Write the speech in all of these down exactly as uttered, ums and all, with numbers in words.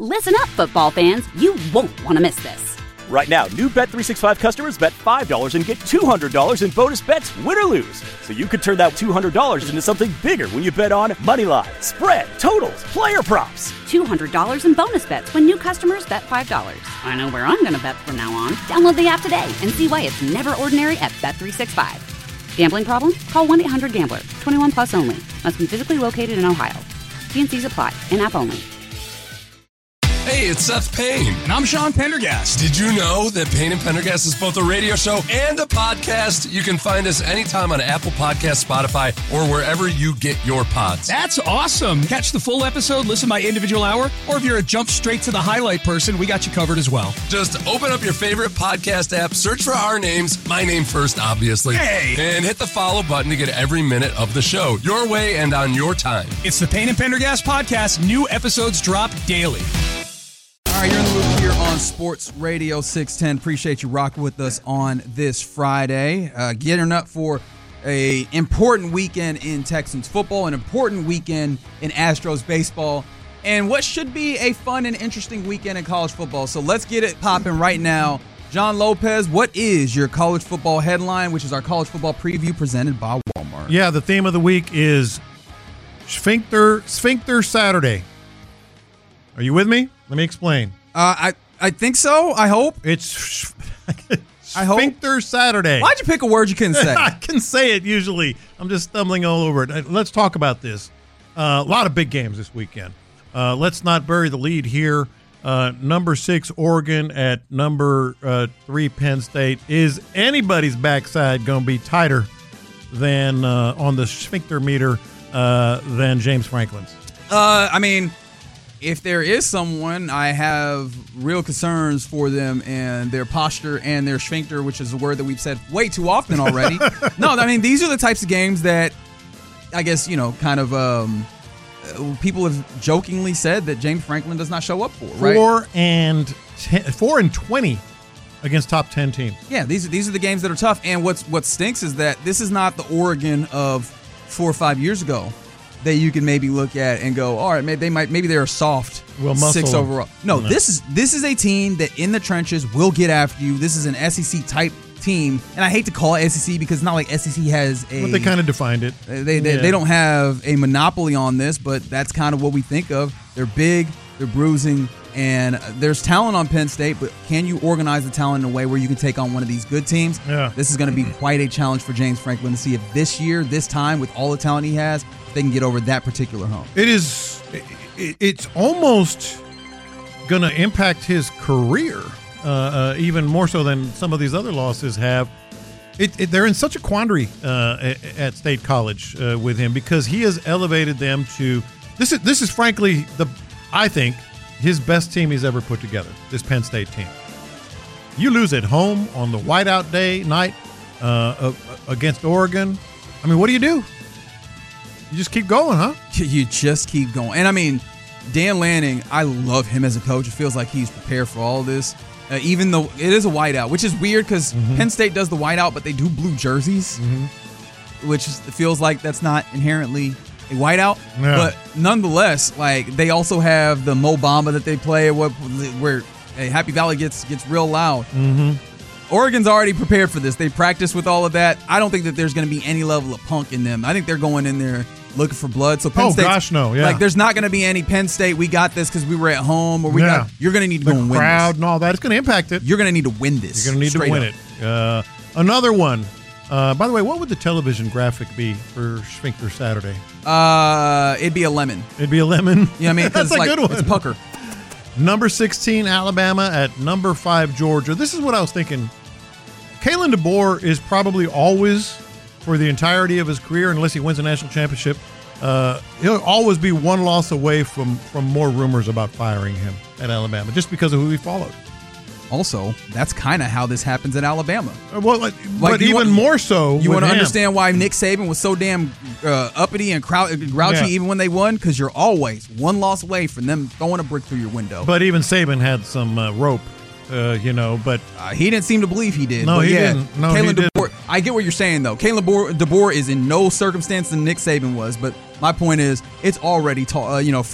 Listen up, football fans. You won't want to miss this. Right now, new Bet three sixty-five customers bet five dollars and get two hundred dollars in bonus bets, win or lose. So you could turn that two hundred dollars into something bigger when you bet on money line, spread, totals, player props. two hundred dollars in bonus bets when new customers bet five dollars. I know where I'm going to bet from now on. Download the app today and see why it's never ordinary at Bet three sixty-five. Gambling problem? Call one eight hundred gambler. twenty-one plus only. Must be physically located in Ohio. T and C's apply. In-app only. Hey, it's Seth Payne. And I'm Sean Pendergast. Did you know that Payne and Pendergast is both a radio show and a podcast? You can find us anytime on Apple Podcasts, Spotify, or wherever you get your pods. That's awesome. Catch the full episode, listen to my individual hour, or if you're a jump straight to the highlight person, we got you covered as well. Just open up your favorite podcast app, search for our names, my name first, obviously, hey. and hit the follow button to get every minute of the show, your way and on your time. It's the Payne and Pendergast podcast. New episodes drop daily. All right, you're in the loop here on Sports Radio six ten. Appreciate you rocking with us on this Friday. Uh, getting up for a important weekend in Texans football, an important weekend in Astros baseball, and what should be a fun and interesting weekend in college football. So let's get it popping right now. John Lopez, what is your college football headline, which is our college football preview presented by Walmart? Yeah, the theme of the week is Sphincter, Sphincter Saturday. Are you with me? Let me explain. Uh, I, I think so. I hope. It's I hope. Sphincter Saturday. Why'd you pick a word you couldn't say? I can say it usually. I'm just stumbling all over it. Let's talk about this. Uh, a lot of big games this weekend. Uh, let's not bury the lead here. Uh, number six, Oregon at number uh, three, Penn State. Is anybody's backside going to be tighter than uh, on the sphincter meter uh, than James Franklin's? Uh, I mean, if there is someone, I have real concerns for them and their posture and their sphincter, which is a word that we've said way too often already. No, I mean, these are the types of games that I guess, you know, kind of um, people have jokingly said that James Franklin does not show up for, right? Four and ten, four and twenty against top ten teams. Yeah, these are these are the games that are tough. And what's what stinks is that this is not the Oregon of four or five years ago that you can maybe look at and go, all right, maybe they might, maybe they're soft Will six muscle. overall. No, No. this is this is a team that in the trenches will get after you. This is an S E C type team, and I hate to call it S E C because it's not like S E C has a. But they kind of defined it. They they, Yeah. they don't have a monopoly on this, but that's kind of what we think of. They're big, they're bruising, and there's talent on Penn State, but can you organize the talent in a way where you can take on one of these good teams? Yeah. This is going to be quite a challenge for James Franklin to see if this year, this time, with all the talent he has, they can get over that particular hump. It is. it- It's almost going to impact his career, uh, uh, even more so than some of these other losses have. It, it, they're in such a quandary uh, at, at State College uh, with him because he has elevated them to. This is this is frankly the I think his best team he's ever put together. This Penn State team. You lose at home on the whiteout day night uh, uh, against Oregon. I mean, what do you do? You just keep going, huh? You just keep going. And I mean, Dan Lanning, I love him as a coach. It feels like he's prepared for all this. Uh, even though it is a whiteout, which is weird because Mm-hmm. Penn State does the whiteout, but they do blue jerseys, which is, it feels like that's not inherently a whiteout. Yeah. But nonetheless, like they also have the Mo Bamba that they play, what where hey, Happy Valley gets gets real loud. Mm-hmm. Oregon's already prepared for this. They practiced with all of that. I don't think that there's going to be any level of punk in them. I think they're going in there looking for blood. So Penn Oh, State, gosh, no, yeah. like there's not going to be any Penn State. We got this because we were at home, or we Yeah. got. You're going to need to The go and win crowd this. and all that. It's going to impact it. You're going to need to win this. You're going to need to straight win up. it. Uh, another one. Uh, by the way, what would the television graphic be for Sphincter Saturday? Uh, it'd be a lemon. It'd be a lemon. You know what I mean? 'Cause That's it's a like, good one. It's pucker. Number sixteen, Alabama at number five, Georgia. This is what I was thinking. Kalen DeBoer is probably always, for the entirety of his career, unless he wins a national championship, uh, he'll always be one loss away from, from more rumors about firing him at Alabama, just because of who he followed. Also, that's kind of how this happens at Alabama. Uh, Well, like, Like, but you even want- more so, You with want to him. understand why Nick Saban was so damn uh, uppity and crou- grouchy Yeah. even when they won? Because you're always one loss away from them throwing a brick through your window. But even Saban had some uh, rope, uh, you know. But Uh, he didn't seem to believe he did. No, but he yeah, didn't. No, Kalen he didn't. DeBoer, I get what you're saying, though. Kalen DeBoer, DeBoer is in no circumstance than Nick Saban was. But my point is, it's already ta- uh, you know fraught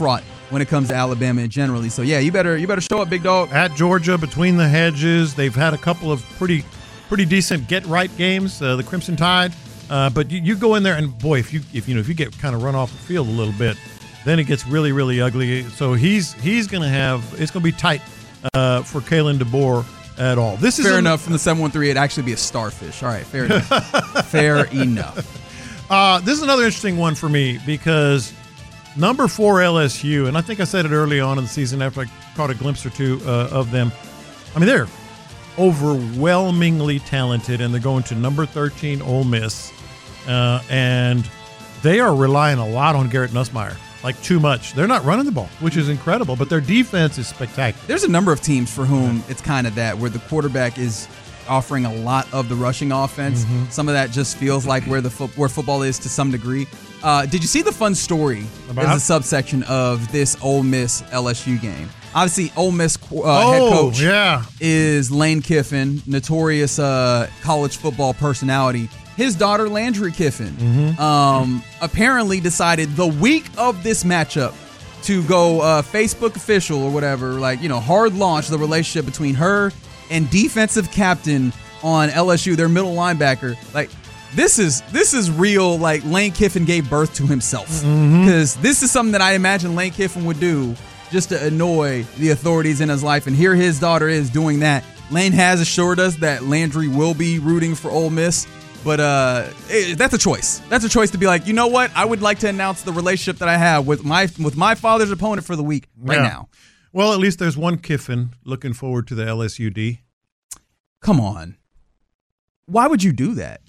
when it comes to Alabama generally. So yeah, you better you better show up, big dog. At Georgia, between the hedges, they've had a couple of pretty pretty decent get-right games, uh, the Crimson Tide. Uh, but you, you go in there, and boy, if you if you know if you get kind of run off the field a little bit, then it gets really really ugly. So he's he's going to have it's going to be tight uh, for Kalen DeBoer at all. This is fair an, enough. From the seven one three, it'd actually be a starfish. All right, fair enough. Fair enough. Uh, this is another interesting one for me because number four L S U, and I think I said it early on in the season after I caught a glimpse or two uh, of them. I mean, they're overwhelmingly talented, and they're going to number thirteen Ole Miss, uh, and they are relying a lot on Garrett Nussmeier, like too much. They're not running the ball, which is incredible, but their defense is spectacular. There's a number of teams for whom it's kind of that, where the quarterback is offering a lot of the rushing offense. Mm-hmm. Some of that just feels like where the fo- where football is to some degree. Uh, did you see the fun story? About? There's a subsection of this Ole Miss L S U game. Obviously, Ole Miss uh, oh, head coach yeah. is Lane Kiffin, notorious uh, college football personality. His daughter, Landry Kiffin, mm-hmm. um, apparently decided the week of this matchup to go uh, Facebook official or whatever, like, you know, hard launch the relationship between her and defensive captain on L S U, their middle linebacker. Like, this is this is real. Like, Lane Kiffin gave birth to himself, because mm-hmm. this is something that I imagine Lane Kiffin would do just to annoy the authorities in his life. And here his daughter is doing that. Lane has assured us that Landry will be rooting for Ole Miss, but uh, it, that's a choice. That's a choice to be like, you know what? I would like to announce the relationship that I have with my with my father's opponent for the week right yeah. now. Well, at least there's one Kiffin looking forward to the L S U D. Come on. Why would you do that?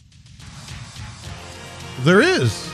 There is.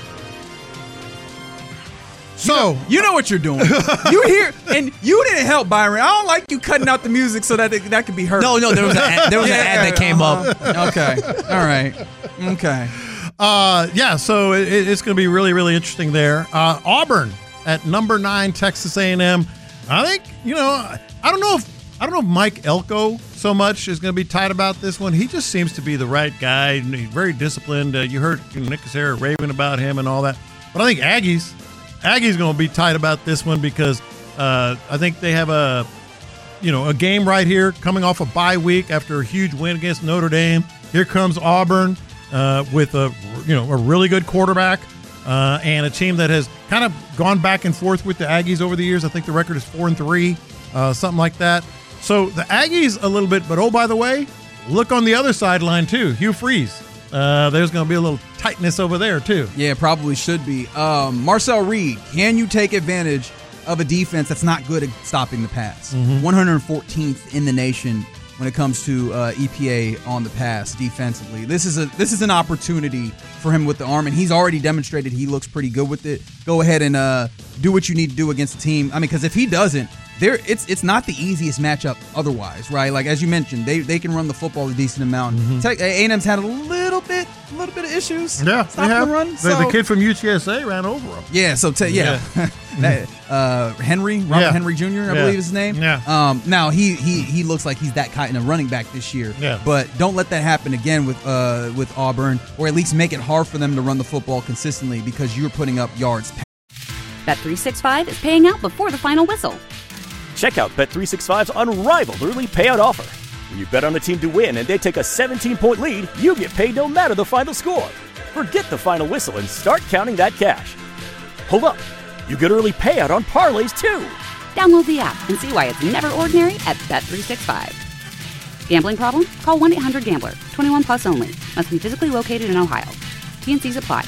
So you know, you know what you're doing. You hear, and you didn't help, Byron. I don't like you cutting out the music so that it, that could be heard. No, no, there was, a, there was yeah, an ad that came uh-huh. up. Okay, all right, okay. Uh, yeah, so it, it's going to be really, really interesting there. Uh, Auburn at number nine, Texas A and M. I think, you know, I don't know if I don't know if Mike Elko so much is going to be tight about this one. He just seems to be the right guy. He's very disciplined. Uh, you heard you know, Nick Cassera raving about him and all that. But I think Aggies, Aggies going to be tight about this one because uh, I think they have a, you know, a game right here coming off a bye week after a huge win against Notre Dame. Here comes Auburn uh, with a, you know, a really good quarterback uh, and a team that has kind of gone back and forth with the Aggies over the years. I think the record is four and three, uh, something like that. So the Aggies a little bit, but oh, by the way, look on the other sideline too. Hugh Freeze. Uh, there's going to be a little tightness over there too. Yeah, probably should be. Um, Marcel Reed, can you take advantage of a defense that's not good at stopping the pass? Mm-hmm. one hundred fourteenth in the nation when it comes to uh, E P A on the pass defensively. This is a this is an opportunity for him with the arm, and he's already demonstrated he looks pretty good with it. Go ahead and uh, do what you need to do against the team. I mean, because if he doesn't, there it's it's not the easiest matchup otherwise, right? Like, as you mentioned, they they can run the football a decent amount. Mm-hmm. Tech, A and M's had a little bit, a little bit of issues. Yeah, stopping they have. the run. The, So, the kid from U T S A ran over him. yeah, so te- yeah, Yeah. that, uh, Henry, Robert Yeah. Henry Junior, I Yeah. believe is his name. Yeah. Um, now he he he looks like he's that kind of running back this year. Yeah. But don't let that happen again with uh with Auburn, or at least make it hard for them to run the football consistently because you're putting up yards. Bet three sixty-five is paying out before the final whistle. Check out Bet three sixty-five's unrivaled early payout offer. When you bet on a team to win and they take a seventeen-point lead, you get paid no matter the final score. Forget the final whistle and start counting that cash. Hold up. You get early payout on parlays, too. Download the app and see why it's never ordinary at Bet three sixty-five. Gambling problem? Call one eight hundred gambler. twenty-one plus only. Must be physically located in Ohio. T N Cs apply.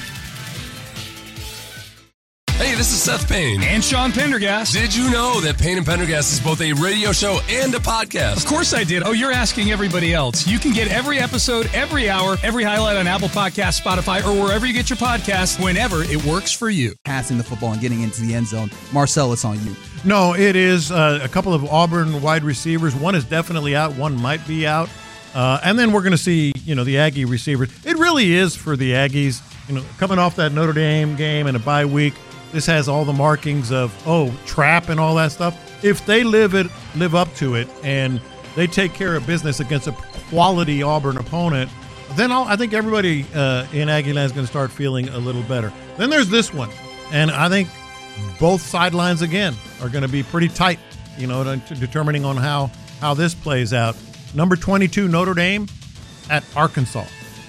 Hey, this is Seth Payne. And Sean Pendergast. Did you know that Payne and Pendergast is both a radio show and a podcast? Of course I did. Oh, you're asking everybody else. You can get every episode, every hour, every highlight on Apple Podcasts, Spotify, or wherever you get your podcasts whenever it works for you. Passing the football and getting into the end zone. Marcel, it's on you. No, it is uh, a couple of Auburn wide receivers. One is definitely out. One might be out. Uh, and then we're going to see, you know, the Aggie receivers. It really is for the Aggies, you know, coming off that Notre Dame game and a bye week. This has all the markings of, oh, trap and all that stuff. If they live it, live up to it, and they take care of business against a quality Auburn opponent, then I'll, I think everybody uh, in Aggie Land is going to start feeling a little better. Then there's this one, and I think both sidelines again. are going to be pretty tight, you know, to, to determining on how, how this plays out. Number twenty-two, Notre Dame at Arkansas.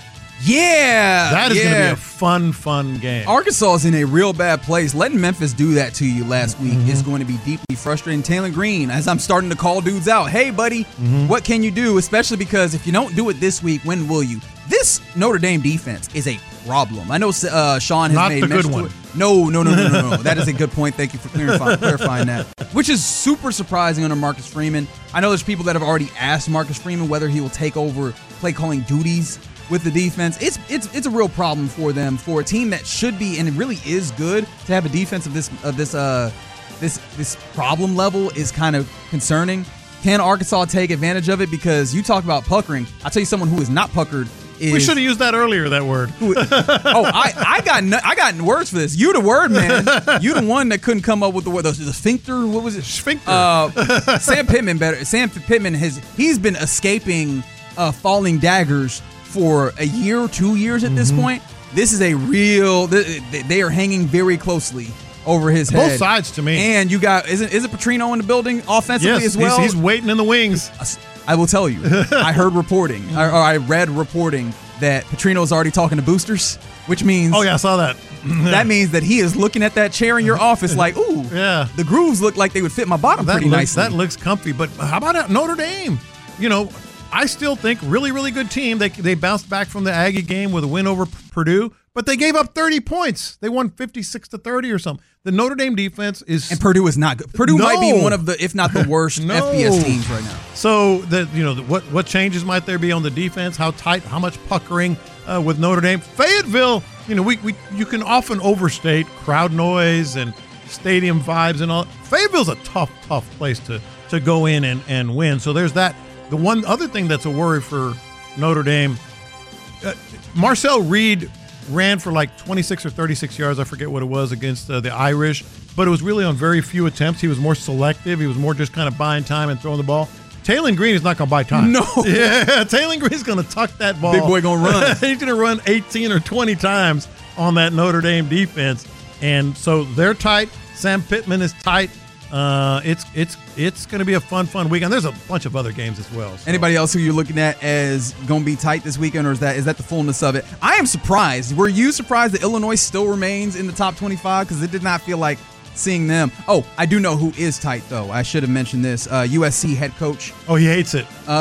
Yeah. That is yeah. going to be a fun, fun game. Arkansas is in a real bad place. Letting Memphis do that to you last week mm-hmm. is going to be deeply frustrating. Taylor Green, as I'm starting to call dudes out, hey, buddy, mm-hmm. what can you do? Especially because if you don't do it this week, when will you? This Notre Dame defense is a problem. I know uh, Sean has Not made the mention good to one. it. No, no, no, no, no, no. That is a good point. Thank you for clarifying, clarifying that. Which is super surprising under Marcus Freeman. I know there's people that have already asked Marcus Freeman whether he will take over play calling duties with the defense. It's it's it's a real problem for them, for a team that should be and it really is good to have a defense of this of this uh this this problem level is kind of concerning. Can Arkansas take advantage of it? Because you talk about puckering. I'll tell you someone who is not puckered is We should have used that earlier, that word. who, oh, I, I got no, I got words for this. You the word man. You the one that couldn't come up with the word. The, the sphincter. What was it? Sphincter. Uh, Sam Pittman better. Sam Pittman has he's been escaping uh, falling daggers for a year, two years at this mm-hmm. point. This is a real. They, they are hanging very closely over his head. Both sides to me. And you got isn't isn't Petrino in the building offensively yes, as well? He's, he's waiting in the wings. I will tell you. I heard reporting, or I read reporting that Petrino's already talking to boosters, which means oh yeah, I saw that. that means that he is looking at that chair in your office like, ooh, yeah, the grooves look like they would fit my bottom that pretty looks, nicely. That looks comfy. But how about Notre Dame? You know, I still think really, really good team. They they bounced back from the Aggie game with a win over Purdue, but they gave up thirty points. They won fifty-six to thirty or something. The Notre Dame defense is and Purdue is not good. Purdue no. might be one of the, if not the worst, no. F B S teams right now. So the you know the, what what changes might there be on the defense? How tight? How much puckering uh, with Notre Dame? Fayetteville. You know we we you can often overstate crowd noise and stadium vibes and all. Fayetteville's a tough tough place to to go in and and win. So there's that. The one other thing that's a worry for Notre Dame, uh, Marcel Reed ran for like twenty-six or thirty-six yards. I forget what it was against uh, the Irish, but it was really on very few attempts. He was more selective. He was more just kind of buying time and throwing the ball. Taylor Green is not going to buy time. No. Yeah, Taylor Green's going to tuck that ball. Big boy going to run. He's going to run eighteen or twenty times on that Notre Dame defense. And so they're tight. Sam Pittman is tight. Uh, it's it's it's going to be a fun, fun weekend. There's a bunch of other games as well. So. Anybody else who you're looking at as going to be tight this weekend, or is that is that the fullness of it? I am surprised. Were you surprised that Illinois still remains in the top twenty-five? Because it did not feel like seeing them. Oh, I do know who is tight, though. I should have mentioned this. Uh, U S C head coach. Oh, he hates it. Uh,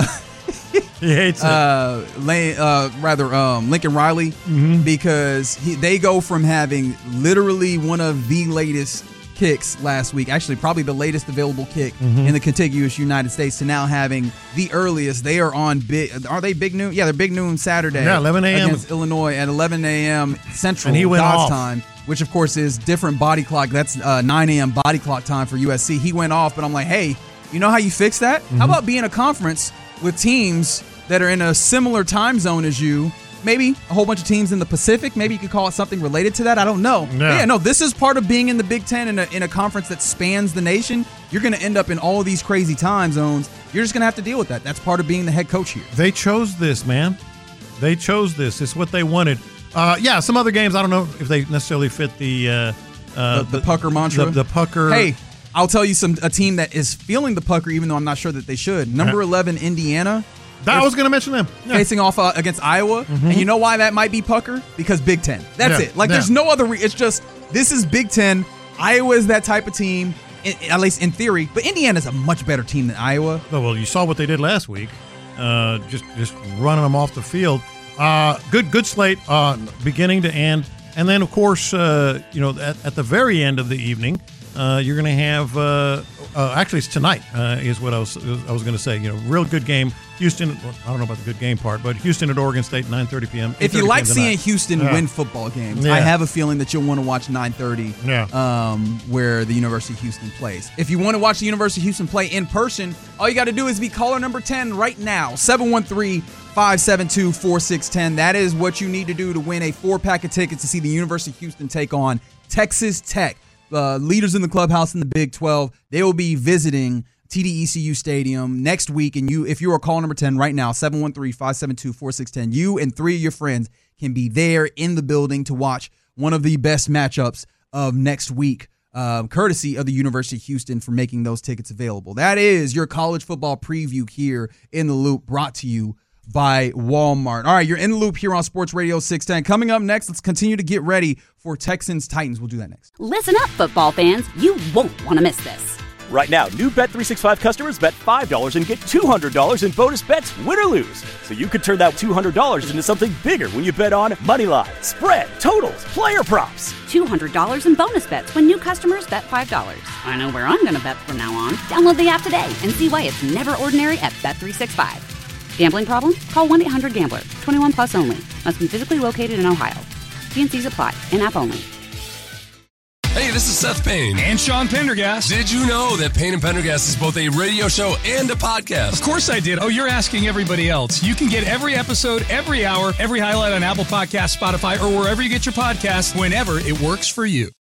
he hates it. Uh, Lane, uh, rather, um, Lincoln Riley, mm-hmm. because he, they go from having literally one of the latest kicks last week, actually probably the latest available kick mm-hmm. in the contiguous United States, to now having the earliest. They are on big. Are they big noon? Yeah, they're big noon Saturday. Yeah, eleven a.m. against Illinois at eleven a.m. Central and he went God's off. time, which of course is different body clock. That's uh, nine a.m. body clock time for U S C. He went off, but I'm like, hey, you know how you fix that? Mm-hmm. How about being a conference with teams that are in a similar time zone as you? Maybe a whole bunch of teams in the Pacific. Maybe you could call it something related to that. I don't know. Yeah, but yeah no, this is part of being in the Big Ten in a, in a conference that spans the nation. You're going to end up in all of these crazy time zones. You're just going to have to deal with that. That's part of being the head coach here. They chose this, man. They chose this. It's what they wanted. Uh, yeah, some other games, I don't know if they necessarily fit the uh, uh, the, the pucker mantra. The, the pucker. Hey, I'll tell you some a team that is feeling the pucker, even though I'm not sure that they should. Number eleven, Indiana. That, I was going to mention them. Yeah. Facing off uh, against Iowa. Mm-hmm. And you know why that might be pucker? Because Big Ten. That's yeah. it. Like, yeah. there's no other re- it's just, this is Big Ten. Iowa is that type of team, in, at least in theory. But Indiana's a much better team than Iowa. Oh, well, you saw what they did last week. Uh, just just running them off the field. Uh, good good slate, uh, beginning to end. And then, of course, uh, you know, at, at the very end of the evening, uh, you're going to have uh, uh, actually it's tonight uh, is what I was I was going to say. You know, real good game. Houston. Well, I don't know about the good game part, but Houston at Oregon State, nine thirty p.m. If you like seeing tonight. Houston yeah. win football games, yeah. I have a feeling that you'll want to watch nine thirty, yeah. um, where the University of Houston plays. If you want to watch the University of Houston play in person, all you got to do is be caller number ten right now, seven one three, five seven two, four six one zero. That is what you need to do to win a four-pack of tickets to see the University of Houston take on Texas Tech. Uh, leaders in the clubhouse in the Big twelve. They will be visiting T D E C U Stadium next week, and you, if you are call number ten right now, seven one three, five seven two, four six one zero, you and three of your friends can be there in the building to watch one of the best matchups of next week. um, courtesy of the University of Houston for making those tickets available. That is your college football preview here in the Loop, brought to you by Walmart. All right, you're in the Loop here on Sports Radio six ten. Coming up next, let's continue to get ready for Texans Titans. We'll do that next. Listen up, football fans. You won't want to miss this. Right now, new Bet three sixty-five customers bet five dollars and get two hundred dollars in bonus bets, win or lose. So you could turn that two hundred dollars into something bigger when you bet on moneyline, spread, totals, player props. two hundred dollars in bonus bets when new customers bet five dollars. I know where I'm going to bet from now on. Download the app today and see why it's never ordinary at Bet three sixty-five. Gambling problem? Call one eight hundred gambler. twenty-one plus only. Must be physically located in Ohio. T and C's apply. In-app only. Hey, this is Seth Payne. And Sean Pendergast. Did you know that Payne and Pendergast is both a radio show and a podcast? Of course I did. Oh, you're asking everybody else. You can get every episode, every hour, every highlight on Apple Podcasts, Spotify, or wherever you get your podcasts whenever it works for you.